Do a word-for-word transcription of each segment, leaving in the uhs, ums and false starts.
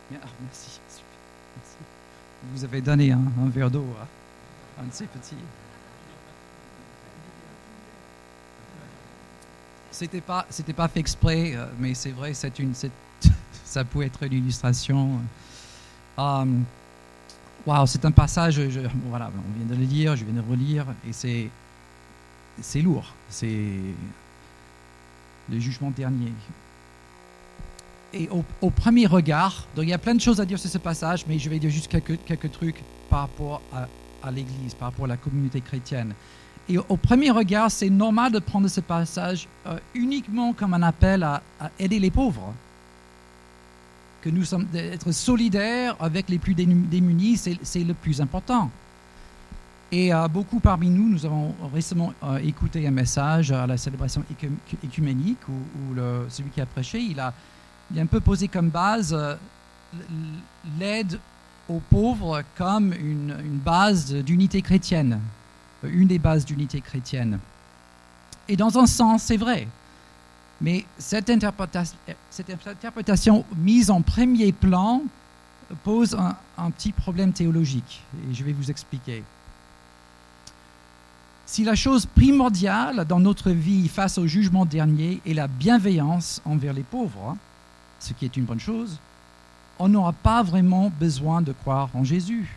Ah, merci. Merci. Vous avez donné un, un verre d'eau à un de ces petits. C'était pas, c'était pas fait exprès, euh, mais c'est vrai, c'est une, c'est, ça peut être une illustration. Um, Waouh, c'est un passage, je, voilà, on vient de le lire, je viens de le relire, et c'est, c'est lourd. C'est le jugement dernier. Et au, au premier regard, donc il y a plein de choses à dire sur ce passage, mais je vais dire juste quelques, quelques trucs par rapport à, à l'Église, par rapport à la communauté chrétienne. Et au, au premier regard, c'est normal de prendre ce passage euh, uniquement comme un appel à, à aider les pauvres. Que nous sommes d'être solidaires avec les plus démunis, c'est, c'est le plus important. Et euh, beaucoup parmi nous, nous avons récemment euh, écouté un message à la célébration écuménique où, où le, celui qui a prêché, il a, il a un peu posé comme base euh, l'aide aux pauvres comme une, une base d'unité chrétienne, une des bases d'unité chrétienne. Et dans un sens, c'est vrai. Mais cette interprétation, cette interprétation mise en premier plan pose un, un petit problème théologique. Et je vais vous expliquer. Si la chose primordiale dans notre vie face au jugement dernier est la bienveillance envers les pauvres, ce qui est une bonne chose, on n'aura pas vraiment besoin de croire en Jésus.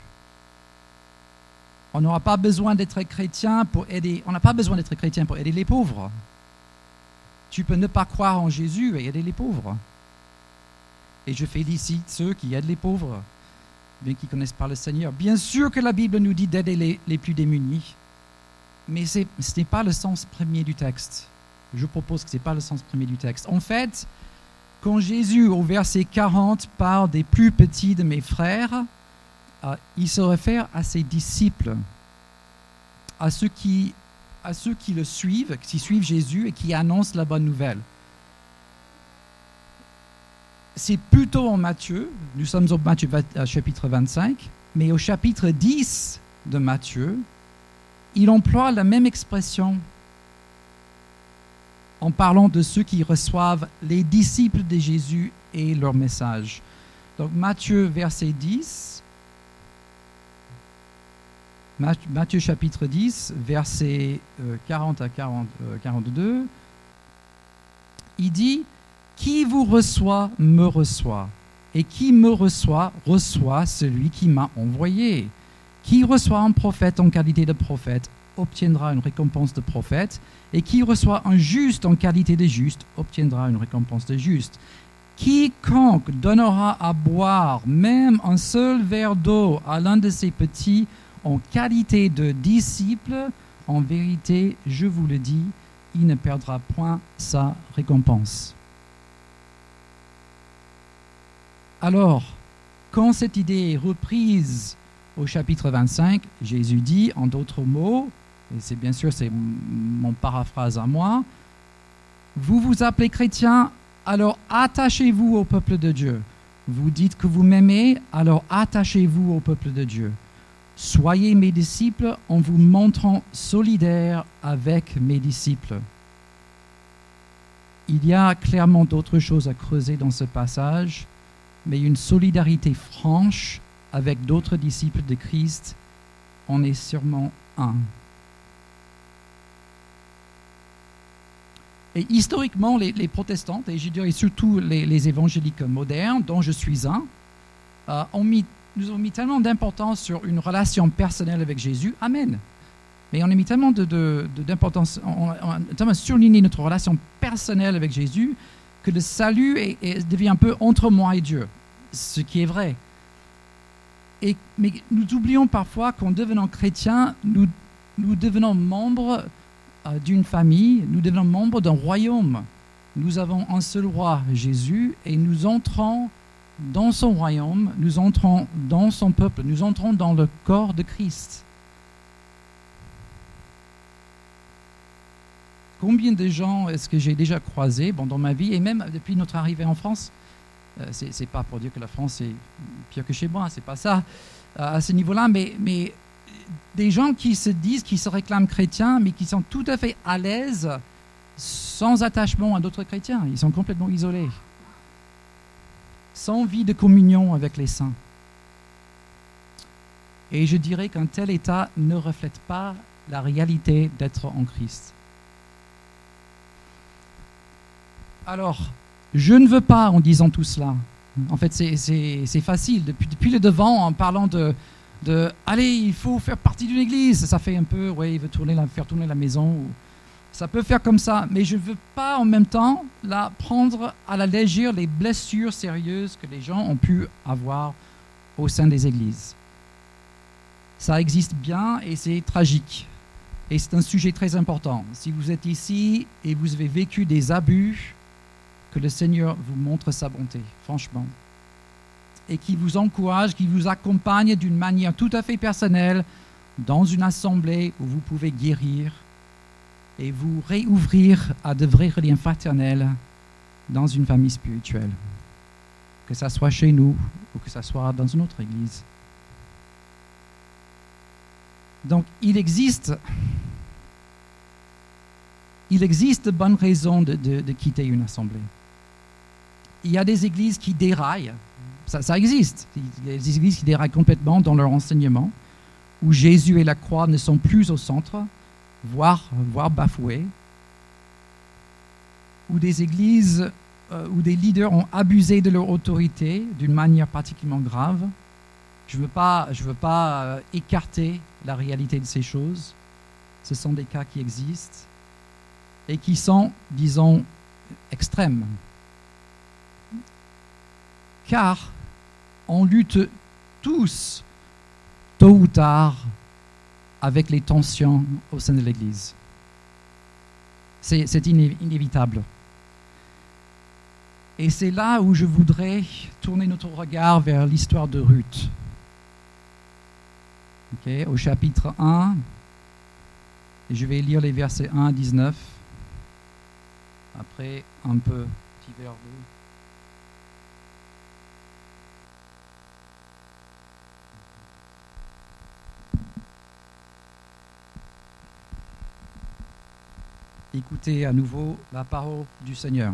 On n'aura pas besoin d'être chrétien pour aider, on n'a pas besoin d'être chrétien pour aider les pauvres. Tu peux ne pas croire en Jésus et aider les pauvres. Et je félicite ceux qui aident les pauvres, bien qu'ils ne connaissent pas le Seigneur. Bien sûr que la Bible nous dit d'aider les, les plus démunis, mais c'est, ce n'est pas le sens premier du texte. Je propose que ce n'est pas le sens premier du texte. En fait, quand Jésus, au verset quarante, parle des plus petits de mes frères, euh, il se réfère à ses disciples, à ceux qui... à ceux qui le suivent, qui suivent Jésus et qui annoncent la bonne nouvelle. C'est plutôt en Matthieu, nous sommes au Matthieu chapitre vingt-cinq, mais au chapitre dix de Matthieu, il emploie la même expression en parlant de ceux qui reçoivent les disciples de Jésus et leur message. Donc Matthieu verset dix, Matthieu chapitre dix, versets quarante à quarante, quarante-deux, il dit « Qui vous reçoit, me reçoit, et qui me reçoit, reçoit celui qui m'a envoyé. Qui reçoit un prophète en qualité de prophète, obtiendra une récompense de prophète, et qui reçoit un juste en qualité de juste, obtiendra une récompense de juste. Quiconque donnera à boire même un seul verre d'eau à l'un de ces petits, en qualité de disciple, en vérité, je vous le dis, il ne perdra point sa récompense. » Alors, quand cette idée est reprise au chapitre vingt-cinq, Jésus dit, en d'autres mots, et c'est bien sûr c'est mon paraphrase à moi, « Vous vous appelez chrétien, alors attachez-vous au peuple de Dieu. Vous dites que vous m'aimez, alors attachez-vous au peuple de Dieu. Soyez mes disciples en vous montrant solidaires avec mes disciples. » Il y a clairement d'autres choses à creuser dans ce passage, mais une solidarité franche avec d'autres disciples de Christ en est sûrement un. Et historiquement, les, les protestants, et je dirais surtout les, les évangéliques modernes, dont je suis un, euh, ont mis nous avons mis tellement d'importance sur une relation personnelle avec Jésus, amen. Mais on a mis tellement de, de, de, d'importance, on, on a tellement surligné notre relation personnelle avec Jésus que le salut est, est, devient un peu entre moi et Dieu, ce qui est vrai. Et, mais nous oublions parfois qu'en devenant chrétiens, nous, nous devenons membres euh, d'une famille, nous devenons membres d'un royaume. Nous avons un seul roi, Jésus, et nous entrons dans son royaume, nous entrons dans son peuple, nous entrons dans le corps de Christ. Combien de gens est-ce que j'ai déjà croisés bon, dans ma vie, et même depuis notre arrivée en France, euh, c'est, c'est pas pour dire que la France est pire que chez moi, c'est pas ça euh, à ce niveau-là, mais, mais des gens qui se disent, qui se réclament chrétiens, mais qui sont tout à fait à l'aise, sans attachement à d'autres chrétiens, ils sont complètement isolés. sans vie de communion avec les saints. Et je dirais qu'un tel état ne reflète pas la réalité d'être en Christ. Alors, je ne veux pas, en disant tout cela, en fait c'est, c'est, c'est facile, depuis, depuis le devant, en parlant de, de « allez, il faut faire partie d'une église », ça fait un peu « ouais, il veut tourner la, faire tourner la maison », ou, ça peut faire comme ça, mais je ne veux pas en même temps là, prendre à la légère les blessures sérieuses que les gens ont pu avoir au sein des églises. Ça existe bien et c'est tragique. Et c'est un sujet très important. Si vous êtes ici et vous avez vécu des abus, que le Seigneur vous montre sa bonté, franchement. Et qui vous encourage, qui vous accompagne d'une manière tout à fait personnelle dans une assemblée où vous pouvez guérir et vous réouvrir à de vrais liens fraternels dans une famille spirituelle. Que ça soit chez nous ou que ça soit dans une autre église. Donc, il existe, il existe de bonnes raisons de, de, de quitter une assemblée. Il y a des églises qui déraillent, ça, ça existe. Il y a des églises qui déraillent complètement dans leur enseignement, où Jésus et la croix ne sont plus au centre, voire, voire bafoués. Ou des églises euh, où des leaders ont abusé de leur autorité d'une manière particulièrement grave. Je ne veux pas, je veux pas euh, écarter la réalité de ces choses. Ce sont des cas qui existent et qui sont, disons, extrêmes. Car on lutte tous, tôt ou tard, avec les tensions au sein de l'Église. C'est, c'est iné- inévitable. Et c'est là où je voudrais tourner notre regard vers l'histoire de Ruth. Okay, au chapitre un, et je vais lire les versets un à dix-neuf. Après, un peu, petit vers deux. Écoutez à nouveau la parole du Seigneur.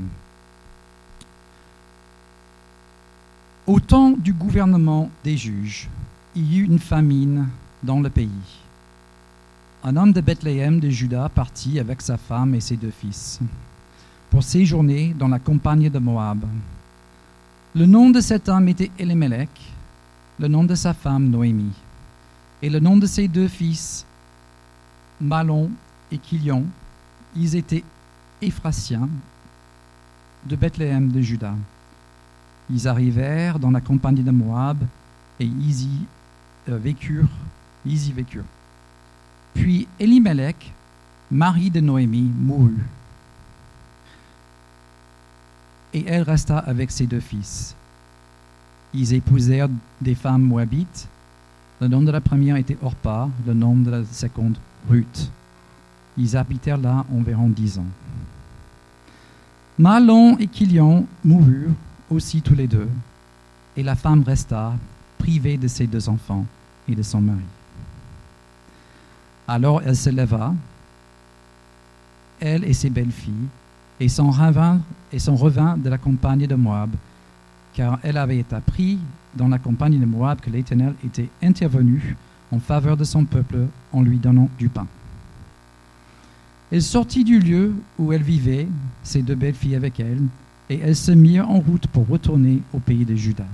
Au temps du gouvernement des juges, il y eut une famine dans le pays. Un homme de Bethléem de Juda partit avec sa femme et ses deux fils pour séjourner dans la campagne de Moab. Le nom de cet homme était Elimelech, le nom de sa femme Noémie, et le nom de ses deux fils Mahlon et Kilion. Ils étaient Éphrasiens de Bethléem de Juda. Ils arrivèrent dans la campagne de Moab et ils y euh, vécurent. Ils y vécurent. Puis Elimelech, mari de Noémie, mourut. Et elle resta avec ses deux fils. Ils épousèrent des femmes moabites. Le nom de la première était Orpa, le nom de la seconde Ruth. Ils habitèrent là environ dix ans. Mahlon et Kilion moururent aussi tous les deux, et la femme resta privée de ses deux enfants et de son mari. Alors elle se leva, elle et ses belles-filles, et s'en revint, et s'en revint de la campagne de Moab, car elle avait appris dans la campagne de Moab que l'Éternel était intervenu en faveur de son peuple en lui donnant du pain. Elle sortit du lieu où elle vivait, ses deux belles-filles avec elle, et elles se mirent en route pour retourner au pays de Juda.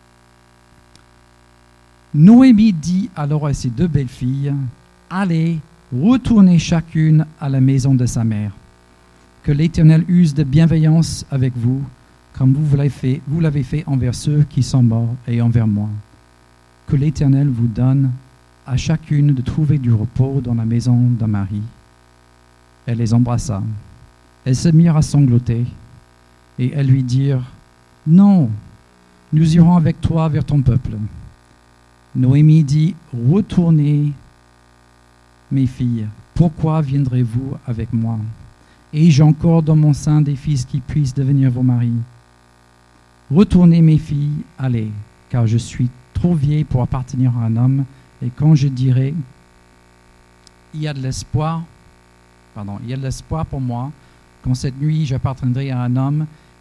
Noémie dit alors à ses deux belles-filles, « Allez, retournez chacune à la maison de sa mère. Que l'Éternel use de bienveillance avec vous, comme vous l'avez fait, vous l'avez fait envers ceux qui sont morts et envers moi. Que l'Éternel vous donne à chacune de trouver du repos dans la maison d'un mari. » Elle les embrassa. Elles se mirent à sangloter, et elles lui dirent, « Non, nous irons avec toi vers ton peuple. » Noémie dit, « Retournez, mes filles, pourquoi viendrez-vous avec moi? Ai-je encore dans mon sein des fils qui puissent devenir vos maris? Retournez, mes filles, allez, car je suis trop vieille pour appartenir à un homme, et quand je dirai, il y a de l'espoir, Pardon, il y a de l'espoir pour moi, quand cette nuit j'appartiendrai à un homme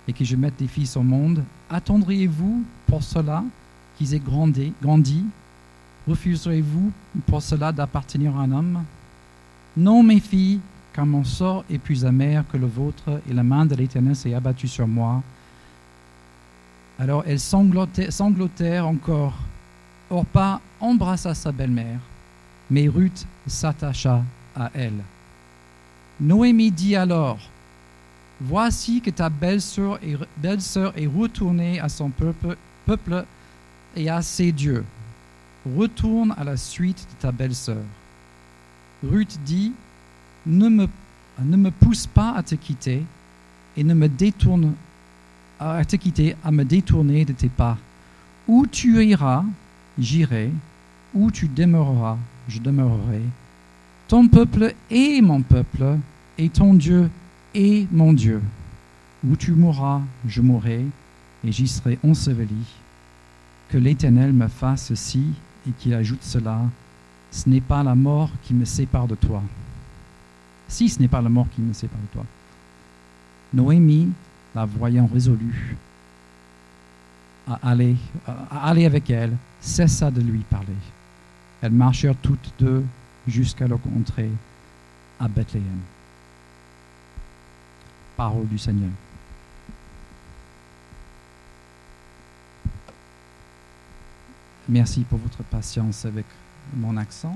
et que je mette des fils au monde, attendriez-vous pour cela qu'ils aient grandi, grandi? Refuserez-vous pour cela d'appartenir à un homme? Non, mes filles, car mon sort est plus amer que le vôtre, et la main de l'Éternel s'est abattue sur moi. Alors elles sanglotèrent, sanglotèrent encore. Orpa embrassa sa belle-mère, mais Ruth s'attacha à elle. Noémie dit alors, « Voici que ta belle-sœur est, belle-sœur est retournée à son peuple, peuple et à ses dieux. Retourne à la suite de ta belle-sœur. » Ruth dit, ne me, ne me pousse pas à te quitter et ne me détourne à te quitter, à me détourner de tes pas. Où tu iras, j'irai. Où tu demeureras, je demeurerai. Ton peuple est mon peuple, et ton Dieu est mon Dieu. Où tu mourras, je mourrai, et j'y serai enseveli. Que l'Éternel me fasse ceci, et qu'il ajoute cela. Ce n'est pas la mort qui me sépare de toi. Si ce n'est pas la mort qui me sépare de toi. Noémie, la voyant résolue à aller, à aller avec elle, cessa de lui parler. Elles marchèrent toutes deux jusqu'à leur entrée à Bethléem. Parole du Seigneur. Merci pour votre patience avec mon accent.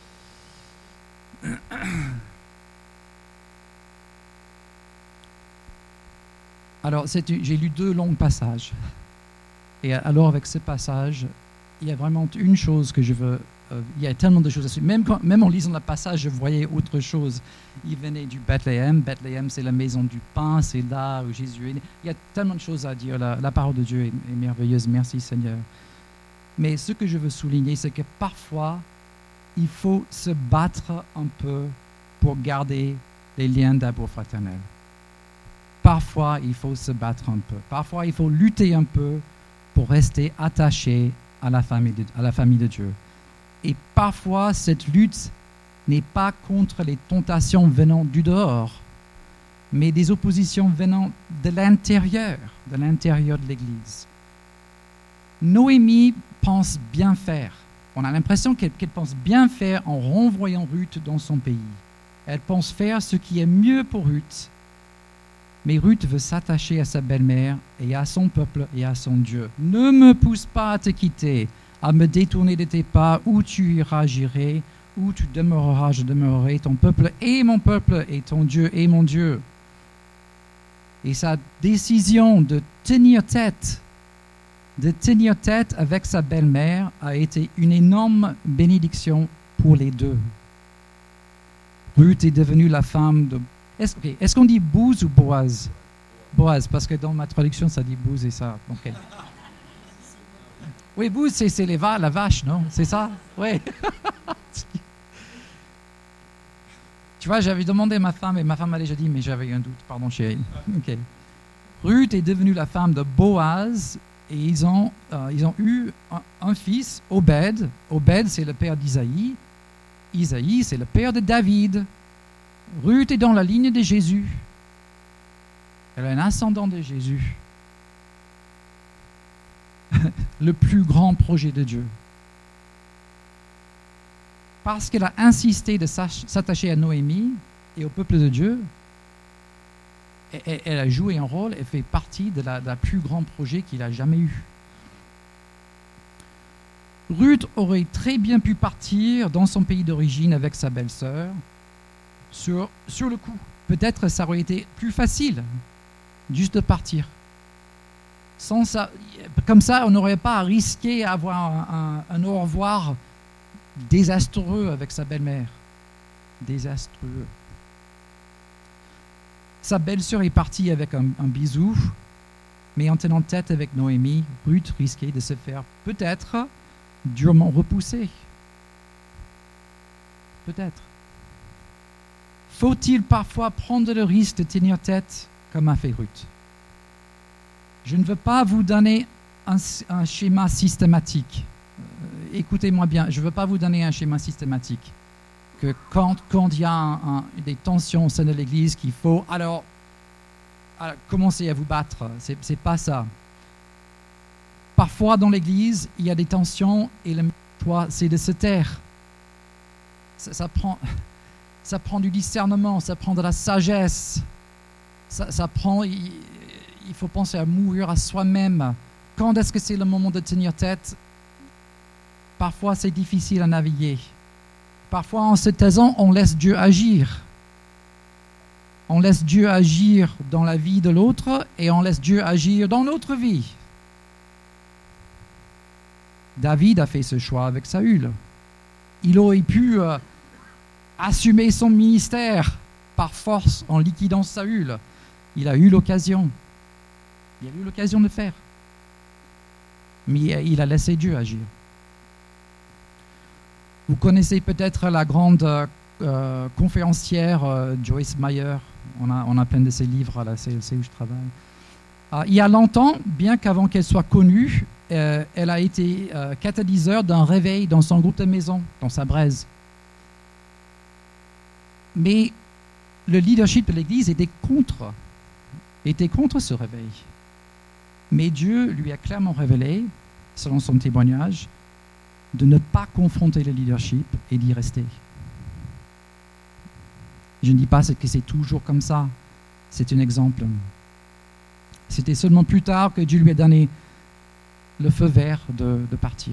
Alors, j'ai lu deux longs passages. Et alors, avec ce passage, il y a vraiment une chose que je veux... Euh, il y a tellement de choses à suivre. Même, quand, même en lisant le passage, je voyais autre chose. Il venait du Bethléem. Bethléem, c'est la maison du pain. C'est là où Jésus est né. Il y a tellement de choses à dire. La, la parole de Dieu est, est merveilleuse. Merci, Seigneur. Mais ce que je veux souligner, c'est que parfois, il faut se battre un peu pour garder les liens d'amour fraternel. Parfois, il faut se battre un peu. Parfois, il faut lutter un peu pour rester attaché à la famille de, à la famille de Dieu. Et parfois, cette lutte n'est pas contre les tentations venant du dehors, mais des oppositions venant de l'intérieur, de l'intérieur de l'Église. Noémie pense bien faire. On a l'impression qu'elle, qu'elle pense bien faire en renvoyant Ruth dans son pays. Elle pense faire ce qui est mieux pour Ruth. Mais Ruth veut s'attacher à sa belle-mère et à son peuple et à son Dieu. Ne me pousse pas à te quitter, à me détourner de tes pas. Où tu iras, j'irai. Où tu demeureras, je demeurerai. Ton peuple est mon peuple et ton Dieu est mon Dieu. Et sa décision de tenir tête, de tenir tête avec sa belle-mère a été une énorme bénédiction pour les deux. Ruth est devenue la femme de... Est-ce, okay. Est-ce qu'on dit Bouz ou Boaz? Boaz, parce que dans ma traduction, ça dit Bouz et ça. Okay. Oui, Bouz, c'est, c'est les va- la vache, non? C'est ça? Oui. Tu vois, j'avais demandé à ma femme et ma femme m'a déjà dit, mais j'avais un doute. Pardon, chérie. Okay. Ruth est devenue la femme de Boaz et ils ont, euh, ils ont eu un, un fils, Obed. Obed, c'est le père d'Isaïe. Isaïe, c'est le père de David. Ruth est dans la ligne de Jésus. Elle a un ascendant de Jésus. Le plus grand projet de Dieu. Parce qu'elle a insisté de s'attacher à Noémie et au peuple de Dieu, elle a joué un rôle, elle fait partie de la, de la plus grand projet qu'il a jamais eu. Ruth aurait très bien pu partir dans son pays d'origine avec sa belle-sœur. Sur, sur le coup, peut-être ça aurait été plus facile juste de partir. Sans ça, comme ça, on n'aurait pas risqué d'avoir un, un, un au revoir désastreux avec sa belle-mère. Désastreux. Sa belle-sœur est partie avec un, un bisou, mais en tenant tête avec Noémie, Ruth risquait de se faire peut-être durement repousser. Peut-être. Faut-il parfois prendre le risque de tenir tête comme a fait Ruth? Je ne veux pas vous donner un, un schéma systématique. Euh, écoutez-moi bien, je ne veux pas vous donner un schéma systématique. Que quand, quand il y a un, un, des tensions au sein de l'Église, qu'il faut alors à commencer à vous battre. C'est, c'est pas ça. Parfois dans l'Église, il y a des tensions et le choix, c'est de se taire. Ça, ça, prend, ça prend du discernement, ça prend de la sagesse. Ça, ça prend, il, il faut penser à mourir à soi-même. Quand est-ce que c'est le moment de tenir tête? Parfois, c'est difficile à naviguer. Parfois, en se taisant, on laisse Dieu agir. On laisse Dieu agir dans la vie de l'autre et on laisse Dieu agir dans notre vie. David a fait ce choix avec Saül. Il aurait pu euh, assumer son ministère par force en liquidant Saül. Il a eu l'occasion. Il a eu l'occasion de le faire. Mais il a laissé Dieu agir. Vous connaissez peut-être la grande euh, conférencière euh, Joyce Meyer. On a, on a plein de ses livres à la C L C où je travaille. Euh, il y a longtemps, bien qu'avant qu'elle soit connue, euh, elle a été euh, catalyseur d'un réveil dans son groupe de maison, dans sa braise. Mais le leadership de l'Église était contre, était contre ce réveil. Mais Dieu lui a clairement révélé, selon son témoignage, de ne pas confronter le leadership et d'y rester. Je ne dis pas que c'est toujours comme ça. C'est un exemple. C'était seulement plus tard que Dieu lui a donné le feu vert de, de partir.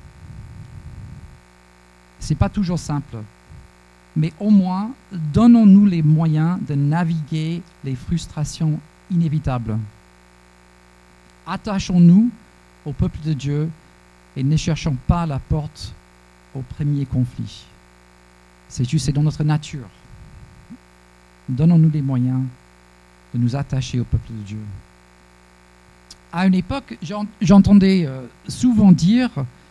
Ce n'est pas toujours simple. Mais au moins, donnons-nous les moyens de naviguer les frustrations inévitables. Attachons-nous au peuple de Dieu et ne cherchons pas la porte au premier conflit. C'est juste, c'est dans notre nature. Donnons-nous les moyens de nous attacher au peuple de Dieu. À une époque, j'entendais souvent dire,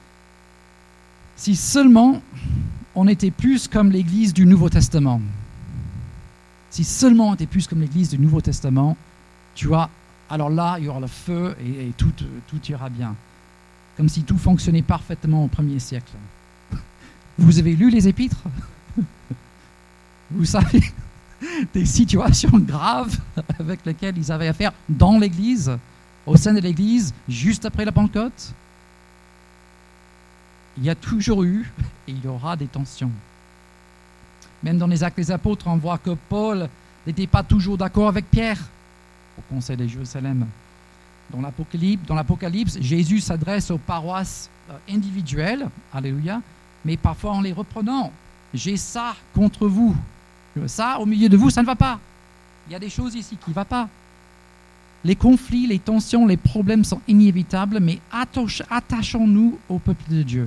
si seulement on était plus comme l'Église du Nouveau Testament, si seulement on était plus comme l'Église du Nouveau Testament, tu vois, alors là, il y aura le feu et, et tout, tout ira bien. Comme si tout fonctionnait parfaitement au premier siècle. Vous avez lu les Épîtres? Vous savez des situations graves avec lesquelles ils avaient affaire dans l'Église, au sein de l'Église, juste après la Pentecôte? Il y a toujours eu et il y aura des tensions. Même dans les Actes des Apôtres, on voit que Paul n'était pas toujours d'accord avec Pierre au Conseil de Jérusalem. Dans l'Apocalypse, dans l'Apocalypse, Jésus s'adresse aux paroisses individuelles, alléluia, mais parfois en les reprenant. J'ai ça contre vous. Ça, au milieu de vous, ça ne va pas. Il y a des choses ici qui ne vont pas. Les conflits, les tensions, les problèmes sont inévitables, mais attache, attachons-nous au peuple de Dieu.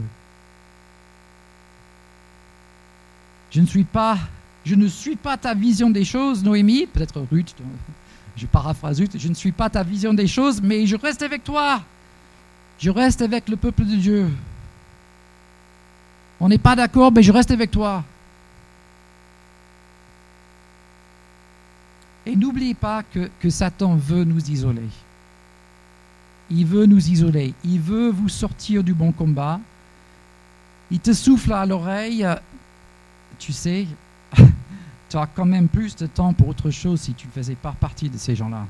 Je ne suis pas, je ne suis pas ta vision des choses, Noémie, peut-être Ruth, je paraphrase Ruth, je ne suis pas ta vision des choses, mais je reste avec toi. Je reste avec le peuple de Dieu. On n'est pas d'accord, mais je reste avec toi. Et n'oubliez pas que, que Satan veut nous isoler. Il veut nous isoler. Il veut vous sortir du bon combat. Il te souffle à l'oreille. Tu sais, tu as quand même plus de temps pour autre chose si tu ne faisais pas partie de ces gens-là.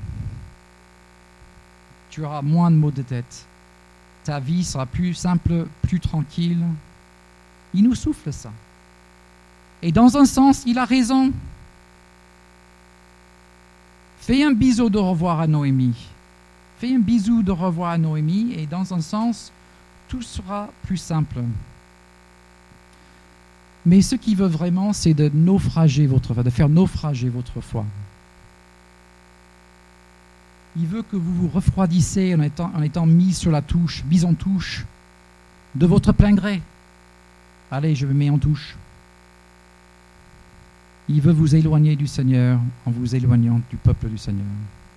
Tu auras moins de maux de tête. Ta vie sera plus simple, plus tranquille. Il nous souffle ça. Et dans un sens, il a raison. Fais un bisou de revoir à Noémie. Fais un bisou de revoir à Noémie et dans un sens, tout sera plus simple. Mais ce qu'il veut vraiment, c'est de naufrager votre foi, de faire naufrager votre foi. Il veut que vous vous refroidissez en étant, en étant mis sur la touche, mis en touche, de votre plein gré. Allez, je me mets en touche. Il veut vous éloigner du Seigneur en vous éloignant du peuple du Seigneur.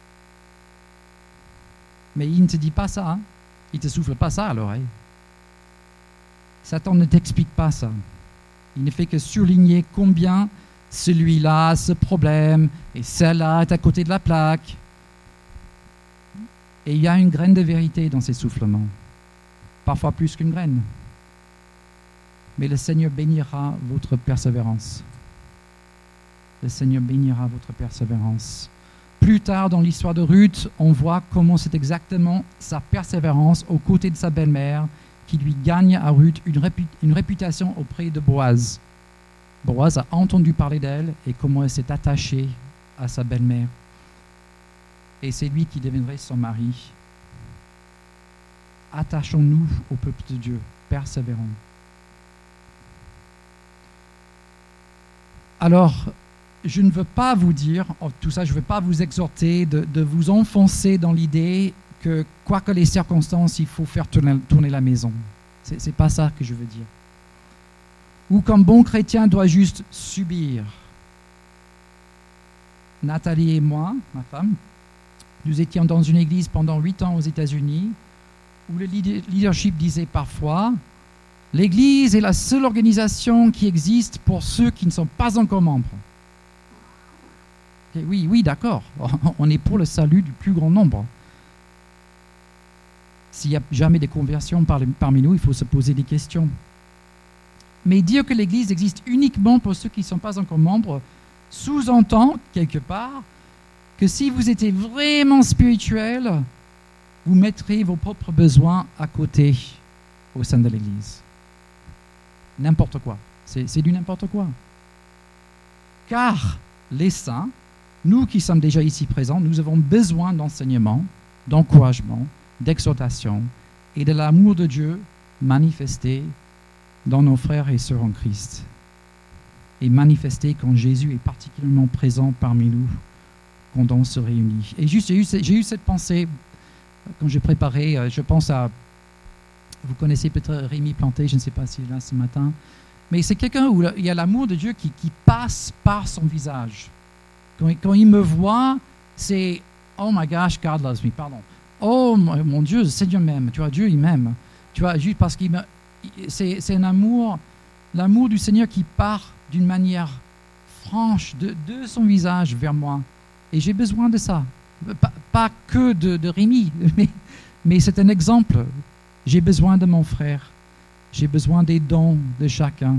Mais il ne te dit pas ça, hein? Il ne te souffle pas ça à l'oreille. Satan ne t'explique pas ça. Il ne fait que surligner combien celui-là a ce problème et celle-là est à côté de la plaque. Et il y a une graine de vérité dans ces soufflements. Parfois plus qu'une graine. Mais le Seigneur bénira votre persévérance. Le Seigneur bénira votre persévérance. plus tard dans l'histoire de Ruth, on voit comment c'est exactement sa persévérance aux côtés de sa belle-mère qui lui gagne à Ruth une, répu- une réputation auprès de Boaz. Boaz a entendu parler d'elle et comment elle s'est attachée à sa belle-mère. Et c'est lui qui deviendrait son mari. Attachons-nous au peuple de Dieu, persévérons. Alors, je ne veux pas vous dire, tout ça, je ne veux pas vous exhorter de, de vous enfoncer dans l'idée que, quoi que les circonstances, il faut faire tourner, tourner la maison. Ce n'est pas ça que je veux dire. Ou comme bon chrétien doit juste subir. Nathalie et moi, ma femme, nous étions dans une église pendant huit ans aux États-Unis où le leadership disait parfois « L'église est la seule organisation qui existe pour ceux qui ne sont pas encore membres. » Okay, oui, oui, d'accord. On est pour le salut du plus grand nombre. S'il n'y a jamais de conversion parmi nous, il faut se poser des questions. Mais dire que l'Église existe uniquement pour ceux qui ne sont pas encore membres sous-entend, quelque part, que si vous étiez vraiment spirituel, vous mettrez vos propres besoins à côté au sein de l'Église. N'importe quoi. C'est, c'est du n'importe quoi. Car les saints, nous qui sommes déjà ici présents, nous avons besoin d'enseignement, d'encouragement, d'exhortation et de l'amour de Dieu manifesté dans nos frères et sœurs en Christ. Et manifesté quand Jésus est particulièrement présent parmi nous, quand on se réunit. Et juste, j'ai eu, j'ai eu cette pensée quand j'ai préparé, je pense à, vous connaissez peut-être Rémi Planté, je ne sais pas s'il est là ce matin, mais c'est quelqu'un où il y a l'amour de Dieu qui, qui passe par son visage. Quand, quand il me voit, c'est « Oh my gosh, God loves me », pardon. « Oh mon, mon Dieu, le Seigneur m'aime », tu vois, Dieu il m'aime. Tu vois, juste parce qu'il me... C'est, c'est un amour, l'amour du Seigneur qui part d'une manière franche de, de son visage vers moi. Et j'ai besoin de ça. Pas, pas que de, de Rémi, mais, mais c'est un exemple. J'ai besoin de mon frère. J'ai besoin des dons de chacun.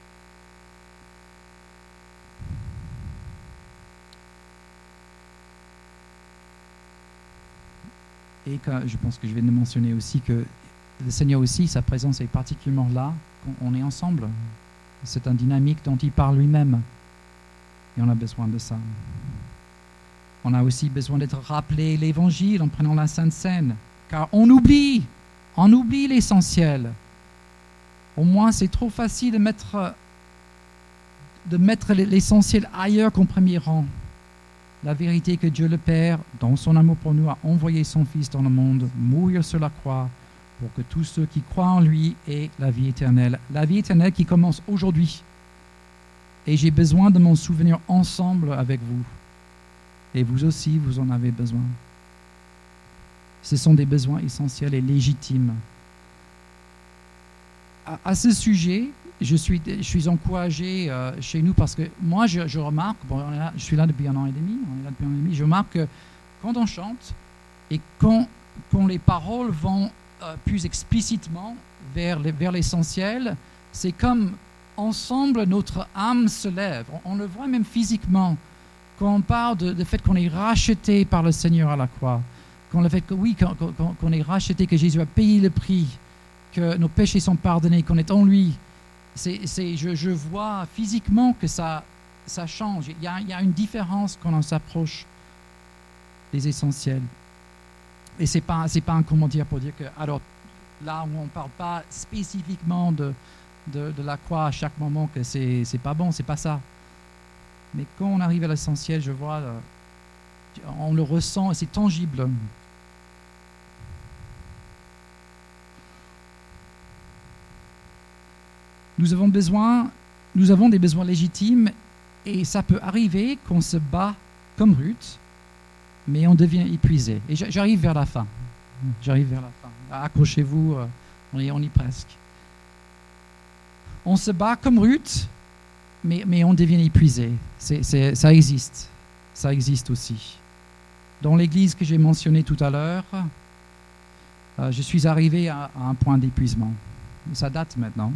Et que, je pense que je vais le mentionner aussi que le Seigneur aussi, sa présence est particulièrement là quand on est ensemble. C'est une dynamique dont il parle lui-même. Et on a besoin de ça. On a aussi besoin d'être rappelé l'Évangile en prenant la Sainte Seine. Car on oublie, on oublie l'essentiel. Au moins, c'est trop facile de mettre, de mettre l'essentiel ailleurs qu'en premier rang. La vérité que Dieu le Père, dans son amour pour nous, a envoyé son Fils dans le monde, mourir sur la croix, pour que tous ceux qui croient en lui aient la vie éternelle. La vie éternelle qui commence aujourd'hui. Et j'ai besoin de m'en souvenir ensemble avec vous. Et vous aussi, vous en avez besoin. Ce sont des besoins essentiels et légitimes. À, à ce sujet, je suis, je suis encouragé euh, chez nous parce que moi, je, je remarque, bon, on est là, je suis là depuis un an et demi, on est là depuis un an et demi, je remarque que quand on chante et quand, quand les paroles vont euh, plus explicitement vers, les, vers l'essentiel, c'est comme ensemble notre âme se lève. On, on le voit même physiquement. Quand on parle du fait qu'on est racheté par le Seigneur à la croix, quand le fait que oui, qu'on, qu'on, qu'on est racheté, que Jésus a payé le prix, que nos péchés sont pardonnés, qu'on est en lui, c'est, c'est, je, je vois physiquement que ça, ça change. Il y, a, il y a une différence quand on s'approche des essentiels. Et ce n'est pas, c'est pas un commentaire pour dire que, alors là où on ne parle pas spécifiquement de, de, de la croix à chaque moment, que c'est, c'est pas bon, c'est pas ça. Mais quand on arrive à l'essentiel, je vois, on le ressent et c'est tangible. Nous avons besoin, nous avons des besoins légitimes et ça peut arriver qu'on se bat comme Ruth, mais on devient épuisé. Et j'arrive vers la fin. J'arrive vers la fin. Accrochez-vous, on y, on y est presque. On se bat comme Ruth, mais, mais on devient épuisé. C'est, c'est, ça existe. Ça existe aussi. Dans l'église que j'ai mentionnée tout à l'heure, euh, je suis arrivé à, à un point d'épuisement. Ça date maintenant.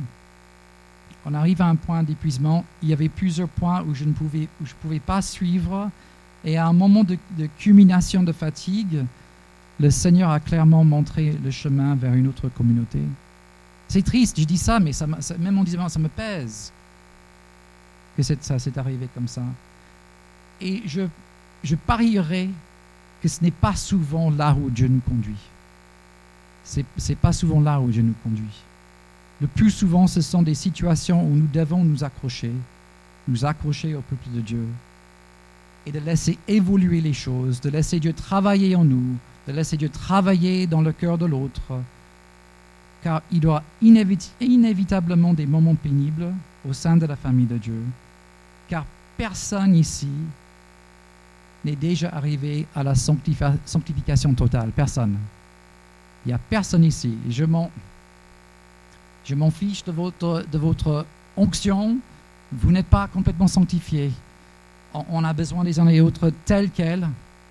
On arrive à un point d'épuisement. Il y avait plusieurs points où je ne pouvais, où je pouvais pas suivre Et à un moment de, de culmination de fatigue, le Seigneur a clairement montré le chemin vers une autre communauté. C'est triste, je dis ça, mais ça, ça, même en disant ça me pèse que ça s'est arrivé comme ça. Et je, je parierais que ce n'est pas souvent là où Dieu nous conduit. Ce n'est pas souvent là où Dieu nous conduit. Le plus souvent, ce sont des situations où nous devons nous accrocher, nous accrocher au peuple de Dieu et de laisser évoluer les choses, de laisser Dieu travailler en nous, de laisser Dieu travailler dans le cœur de l'autre, car il y aura inévit- inévitablement des moments pénibles au sein de la famille de Dieu, car personne ici n'est déjà arrivé à la sanctifi- sanctification totale, personne. Il n'y a personne ici. Je m'en, je m'en fiche de votre, de votre onction, vous n'êtes pas complètement sanctifiés. On, on a besoin les uns et les autres tels quels.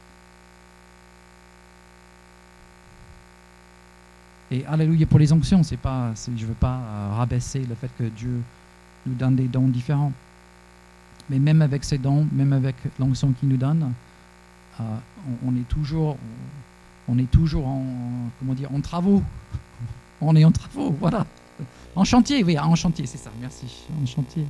Et alléluia pour les onctions, c'est pas, c'est, je ne veux pas euh, rabaisser le fait que Dieu nous donne des dons différents. Mais même avec ces dons, même avec l'onction qu'il nous donne, euh, on, on est toujours, on est toujours en, comment dire, en travaux. On est en travaux, voilà. En chantier, oui, en chantier, c'est ça, merci, en chantier.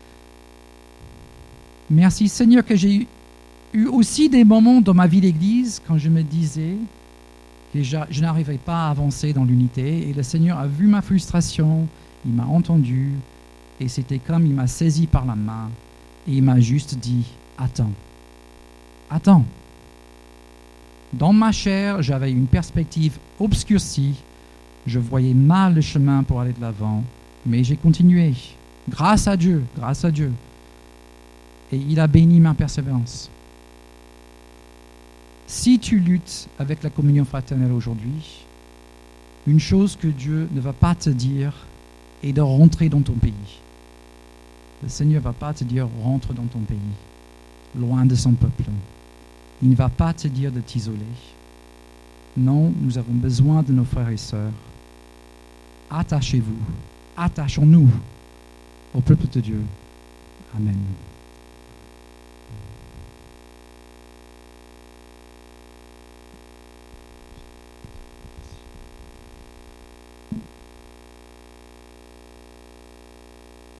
Merci Seigneur que j'ai eu aussi des moments dans ma vie d'église quand je me disais que je, je n'arrivais pas à avancer dans l'unité, et le Seigneur a vu ma frustration, il m'a entendu, et c'était comme il m'a saisi par la main, et il m'a juste dit, attends, attends. Dans ma chair, j'avais une perspective obscurcie, je voyais mal le chemin pour aller de l'avant, mais j'ai continué, grâce à Dieu, grâce à Dieu. Et il a béni ma persévérance. Si tu luttes avec la communion fraternelle aujourd'hui, une chose que Dieu ne va pas te dire est de rentrer dans ton pays. Le Seigneur ne va pas te dire rentre dans ton pays, loin de son peuple. Il ne va pas te dire de t'isoler. Non, nous avons besoin de nos frères et sœurs. Attachez-vous, attachons-nous au peuple de Dieu. Amen.